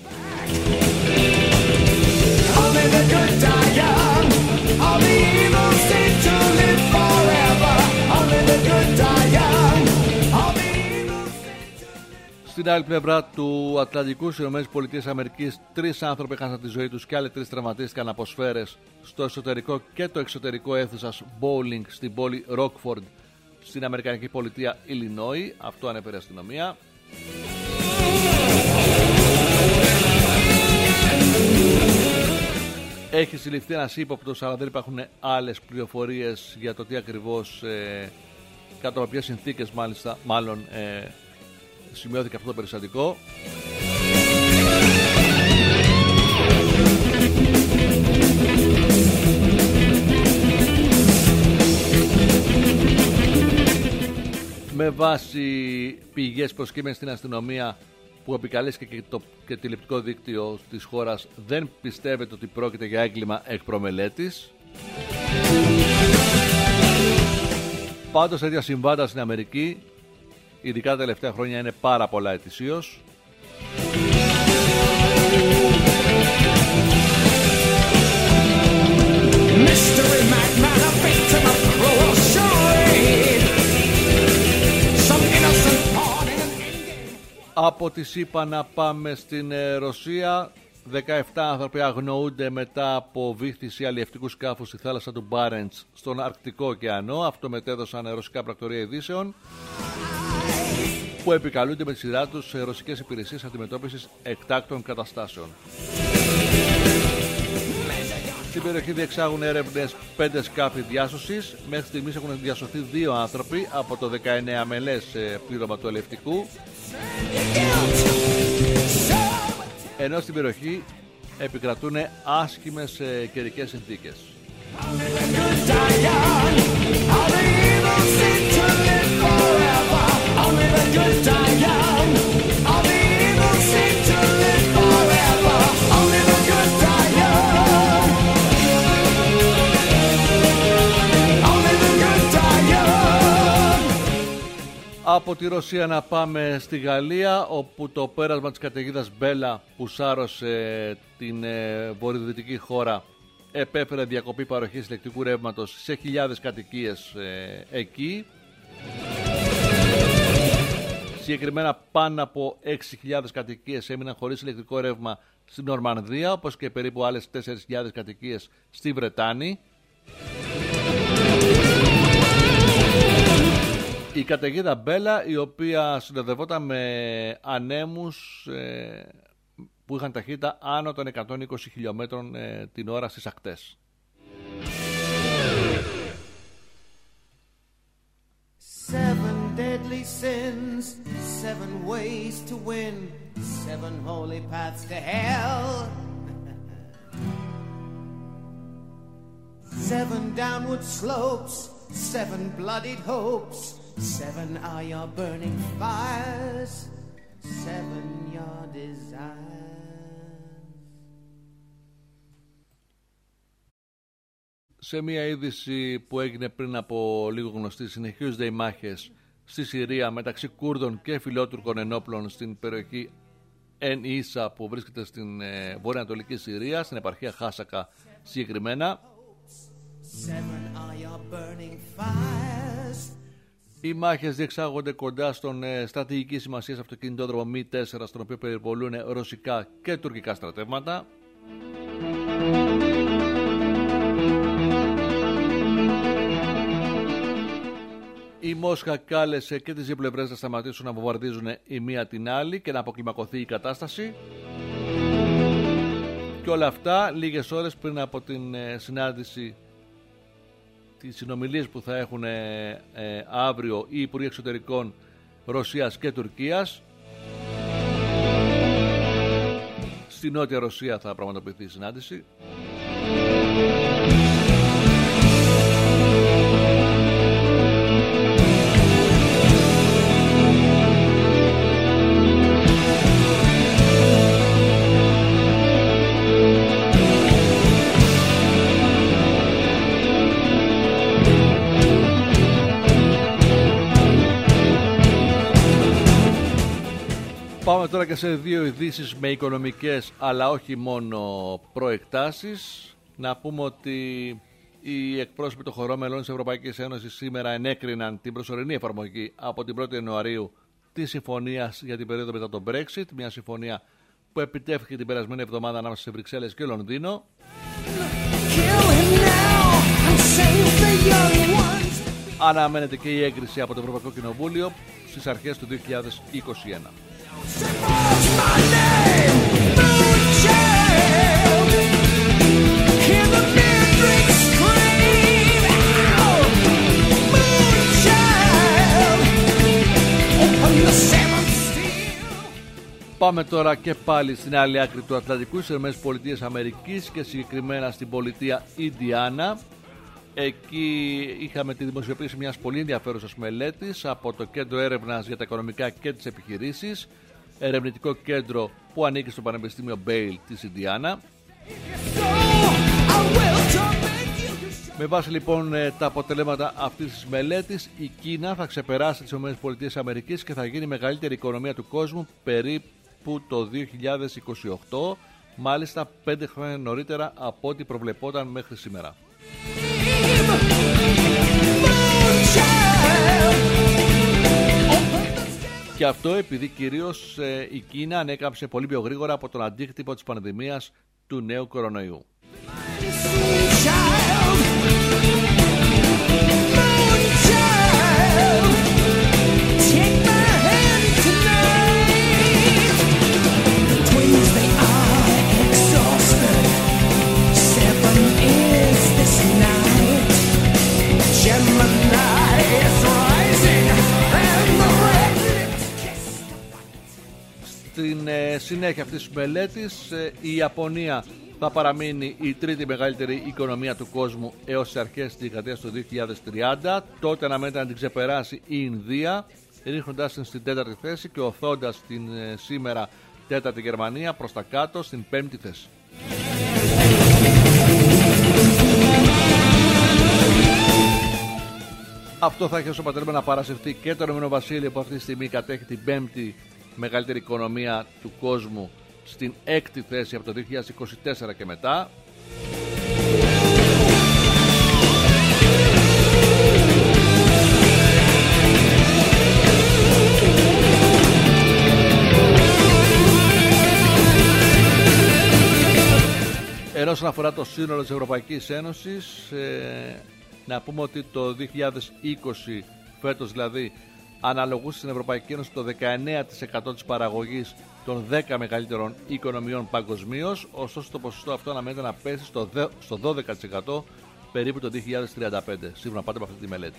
Στην άλλη πλευρά του Ατλαντικού, στις ΗΠΑ, 3 άνθρωποι έχασαν τη ζωή τους και άλλοι 3 τραυματίστηκαν από σφαίρες στο εσωτερικό και το εξωτερικό αίθουσας bowling στην πόλη Rockford, στην Αμερικανική πολιτεία Illinois. Αυτό ανέφερε η αστυνομία. Έχει συλληφθεί ένας ύποπτος, αλλά δεν υπάρχουν άλλες πληροφορίες για το τι ακριβώς, κάτω από ποιες συνθήκες μάλλον σημειώθηκε αυτό το περιστατικό. Με βάση πηγές προσκύμενες στην αστυνομία που επικαλέστηκε και τηλεοπτικό δίκτυο της χώρας, δεν πιστεύετε ότι πρόκειται για έγκλημα εκ προμελέτης. Πάντως τέτοια συμβάντα στην Αμερική, ειδικά τα τελευταία χρόνια, είναι πάρα πολλά ετησίως. Από τη ΣΥΠΑ να πάμε στην Ρωσία. 17 άνθρωποι αγνοούνται μετά από βύθιση αλλιευτικού σκάφους στη θάλασσα του Μπάρεντς στον Αρκτικό ωκεανό. Αυτό μετέδωσαν ρωσικά πρακτορία ειδήσεων, που επικαλούνται με τη σειρά τους σε ρωσικές υπηρεσίες αντιμετώπισης εκτάκτων καταστάσεων. Στην περιοχή διεξάγουν έρευνες 5 σκάφη διάσωσης. Μέχρι στιγμής έχουν διασωθεί 2 άνθρωποι από το 19 μελές πλήρωμα του αλλιευτικού, ενώ στην περιοχή επικρατούν άσχημες καιρικές συνθήκες. Από τη Ρωσία να πάμε στη Γαλλία, όπου το πέρασμα της καταιγίδας Μπέλα που σάρωσε την βορειοδυτική χώρα επέφερε διακοπή παροχής ηλεκτρικού ρεύματος σε χιλιάδες κατοικίες εκεί. Συγκεκριμένα πάνω από 6.000 κατοικίες έμειναν χωρίς ηλεκτρικό ρεύμα στην Νορμανδία, όπως και περίπου άλλες 4.000 κατοικίες στη Βρετάνη. Η καταιγίδα Μπέλα, η οποία συνοδευόταν με ανέμους που είχαν ταχύτητα άνω των 120 χιλιόμετρων την ώρα στις ακτές. Seven deadly sins, seven ways to win, seven holy paths to hell. Seven downward slopes, seven bloodied hopes, seven are your burning fires, seven your desires. Σε μια είδηση που έγινε πριν από λίγο γνωστή, συνεχίζονται οι μάχες στη Συρία μεταξύ Κούρδων και φιλότουρκων ενόπλων στην περιοχή Εν Ίσα που βρίσκεται στην βορειοανατολική Συρία, στην επαρχία Χάσακα συγκεκριμένα. Οι μάχες διεξάγονται κοντά στον στρατηγική σημασία αυτοκινητόδρομο Mi-4, στον οποίο περιπολούν ρωσικά και τουρκικά στρατεύματα. Η Μόσχα κάλεσε και τις δύο πλευρές να σταματήσουν να βομβαρδίζουν η μία την άλλη και να αποκλιμακωθεί η κατάσταση. Και όλα αυτά λίγες ώρες πριν από την συνάντηση, τις συνομιλίες που θα έχουν αύριο οι Υπουργοί Εξωτερικών Ρωσίας και Τουρκίας. Στη Νότια Ρωσία θα πραγματοποιηθεί η συνάντηση. Πάμε τώρα και σε δύο ειδήσεις με οικονομικές αλλά όχι μόνο προεκτάσεις. Να πούμε ότι οι εκπρόσωποι των χωρών μελών της Ευρωπαϊκής Ένωσης σήμερα ενέκριναν την προσωρινή εφαρμογή από την 1η Ιανουαρίου της συμφωνίας για την περίοδο μετά τον Brexit. Μια συμφωνία που επιτεύχθηκε την περασμένη εβδομάδα ανάμεσα σε Βρυξέλλες και Λονδίνο. Αναμένεται και η έγκριση από το Ευρωπαϊκό Κοινοβούλιο στις αρχές του 2021. Πάμε τώρα και πάλι στην άλλη άκρη του Ατλαντικού, στις ΗΠΑ και συγκεκριμένα στην πολιτεία Ιντιάνα. Εκεί είχαμε τη δημοσιοποίηση μιας πολύ ενδιαφέρουσας μελέτης από το Κέντρο Έρευνας για τα Οικονομικά και τις Επιχειρήσεις, ερευνητικό κέντρο που ανήκει στο Πανεπιστήμιο Μπέιλ της Ιντιάνα. Με βάση λοιπόν τα αποτελέσματα αυτής της μελέτης, η Κίνα θα ξεπεράσει τις ΗΠΑ και θα γίνει η μεγαλύτερη οικονομία του κόσμου περίπου το 2028, μάλιστα 5 χρόνια νωρίτερα από ό,τι προβλεπόταν μέχρι σήμερα. Και αυτό επειδή κυρίως η Κίνα ανέκαμψε πολύ πιο γρήγορα από τον αντίκτυπο της πανδημίας του νέου κορονοϊού. Στην συνέχεια αυτής της μελέτης, η Ιαπωνία θα παραμείνει η τρίτη μεγαλύτερη οικονομία του κόσμου έως τις αρχές της δεκαετίας του 2030. Τότε αναμένεται να την ξεπεράσει η Ινδία, ρίχνοντας την στην τέταρτη θέση και οθώντας την σήμερα τέταρτη Γερμανία προς τα κάτω στην πέμπτη θέση. Αυτό θα έχει ως αποτέλεσμα να παρασυρθεί και το Ηνωμένο Βασίλειο, που αυτή τη στιγμή κατέχει την 5η μεγαλύτερη οικονομία του κόσμου, στην 6η θέση από το 2024 και μετά. Ενώ όσον αφορά το σύνολο της Ευρωπαϊκής Ένωσης, να πούμε ότι το 2020, φέτος δηλαδή, αναλογούσε στην Ευρωπαϊκή Ένωση το 19% της παραγωγής των 10 μεγαλύτερων οικονομιών παγκοσμίως, ωστόσο το ποσοστό αυτό αναμένεται να πέσει στο 12% περίπου το 2035, σύμφωνα πάντα με αυτή τη μελέτη.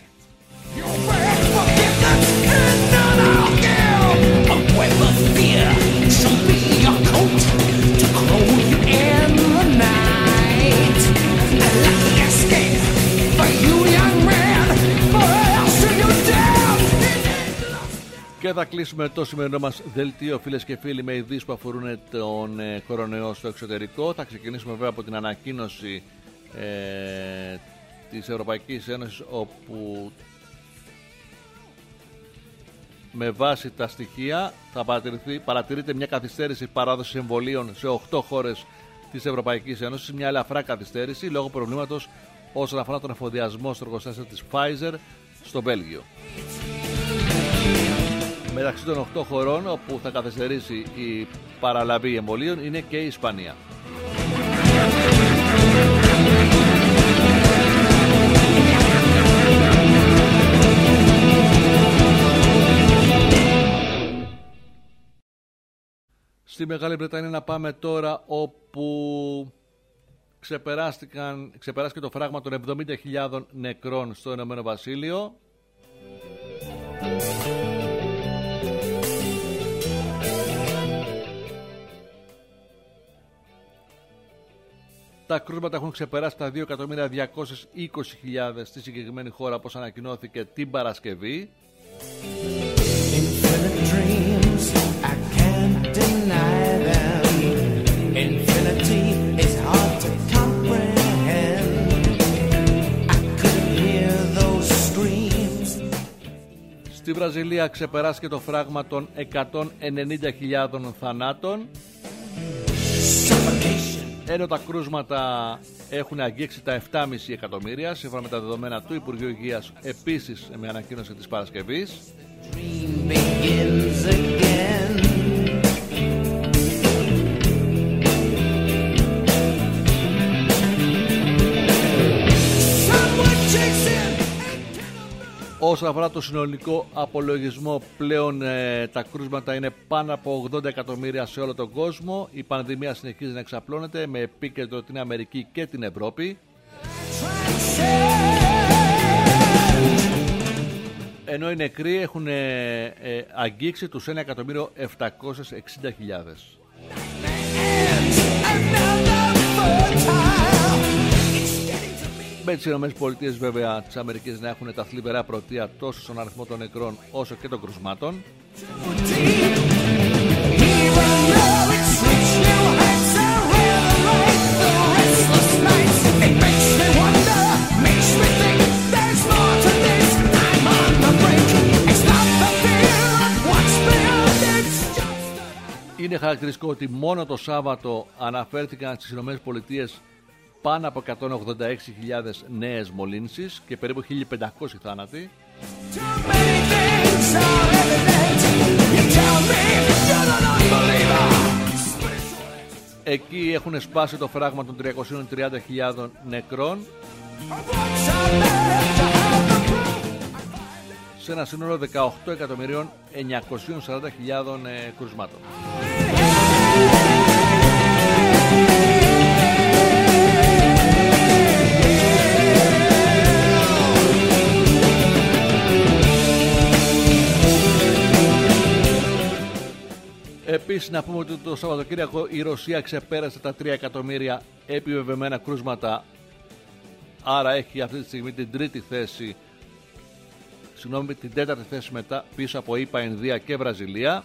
Και θα κλείσουμε το σημερινό μας δελτίο, φίλες και φίλοι, με ειδήσεις που αφορούν τον κορονοϊό στο εξωτερικό. Θα ξεκινήσουμε βέβαια από την ανακοίνωση της Ευρωπαϊκής Ένωσης, όπου με βάση τα στοιχεία θα παρατηρείται μια καθυστέρηση παράδοσης εμβολίων σε 8 χώρες της Ευρωπαϊκής Ένωσης, μια ελαφρά καθυστέρηση λόγω προβλήματος όσον αφορά τον εφοδιασμό στο εργοστάσιο της Pfizer στο Βέλγιο. Μεταξύ των 8 χωρών όπου θα καθυστερήσει η παραλαβή εμβολίων είναι και η Ισπανία. Στη Μεγάλη Βρετανία να πάμε τώρα, όπου ξεπεράστηκε το φράγμα των 70.000 νεκρών στο Ηνωμένο Βασίλειο. Τα κρούσματα έχουν ξεπεράσει τα 2.220.000 στη συγκεκριμένη χώρα, όπως ανακοινώθηκε την Παρασκευή. Στη Βραζιλία ξεπεράστηκε το φράγμα των 190.000 θανάτων, ενώ τα κρούσματα έχουν αγγίξει τα 7,5 εκατομμύρια, σύμφωνα με τα δεδομένα του Υπουργείου Υγείας, επίσης με ανακοίνωση της Παρασκευής. Όσον αφορά το συνολικό απολογισμό, πλέον τα κρούσματα είναι πάνω από 80 εκατομμύρια σε όλο τον κόσμο. Η πανδημία συνεχίζει να εξαπλώνεται, με επίκεντρο την Αμερική και την Ευρώπη. Ενώ οι νεκροί έχουν αγγίξει τους 1.760.000. Με τις ΗΠΑ βέβαια της Αμερικής να έχουν τα θλιβερά πρωτεία τόσο στον αριθμό των νεκρών όσο και των κρουσμάτων. Είναι χαρακτηριστικό ότι μόνο το Σάββατο αναφέρθηκαν στις ΗΠΑ πάνω από 186.000 νέες μολύνσεις και περίπου 1.500 θάνατοι. Εκεί έχουν σπάσει το φράγμα των 330.000 νεκρών σε ένα σύνολο 18.940.000 κρουσμάτων. Επίσης να πούμε ότι το Σαββατοκύριακο η Ρωσία ξεπέρασε τα 3 εκατομμύρια επιβεβαιωμένα κρούσματα, άρα έχει αυτή τη στιγμή την τέταρτη θέση μετά, πίσω από ΗΠΑ, Ινδία και Βραζιλία.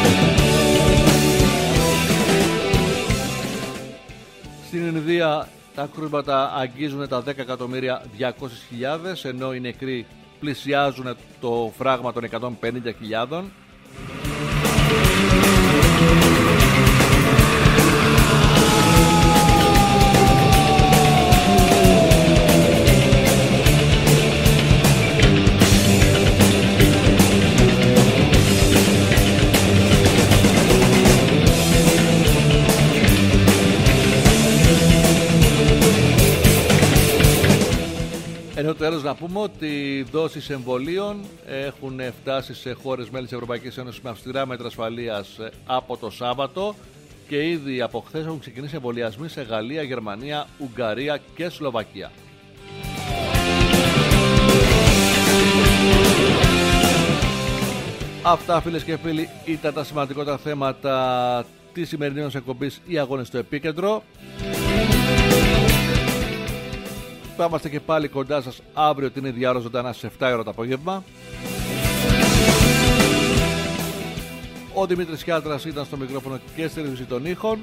Στην Ινδία Τα κρούσματα αγγίζουν τα 10.200.000, ενώ οι νεκροί πλησιάζουν το φράγμα των 150.000. Ενώ τέλος να πούμε ότι οι δόσεις εμβολίων έχουν φτάσει σε χώρες μέλη της Ευρωπαϊκής Ένωσης με αυστηρά μέτρα ασφαλείας από το Σάββατο και ήδη από χθες έχουν ξεκινήσει εμβολιασμοί σε Γαλλία, Γερμανία, Ουγγαρία και Σλοβακία. Αυτά, φίλες και φίλοι, ήταν τα σημαντικότερα θέματα της σημερινής εκπομπής «Οι Αγώνες στο Επίκεντρο». Θα είμαστε και πάλι κοντά σας αύριο την ίδια ώρα ζωντανά στις 7 ώρα το απόγευμα. Ο Δημήτρης Χιάτρας ήταν στο μικρόφωνο και στη ρύθμιση των ήχων.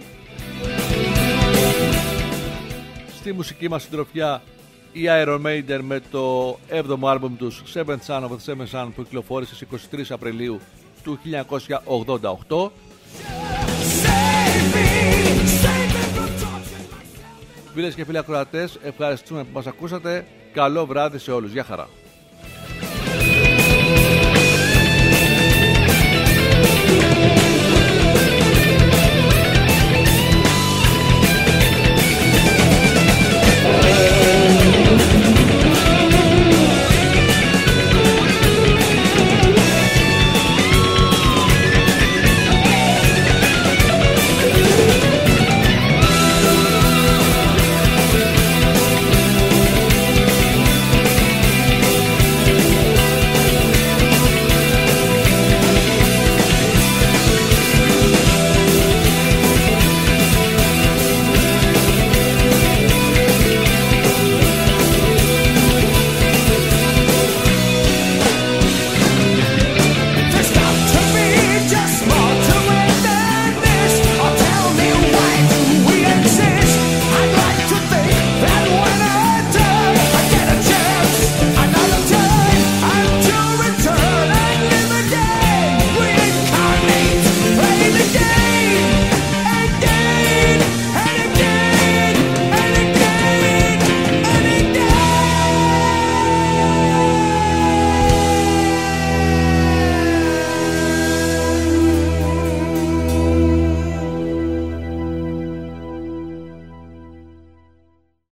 Στη μουσική μας συντροφιά η Iron Maiden με το 7ο άλμπουμ τους Seventh Son of the Seventh Son που κυκλοφόρησε στις 23 Απριλίου του 1988. Φίλες και φίλοι ακροατές, ευχαριστούμε που μας ακούσατε. Καλό βράδυ σε όλους. Γεια χαρά.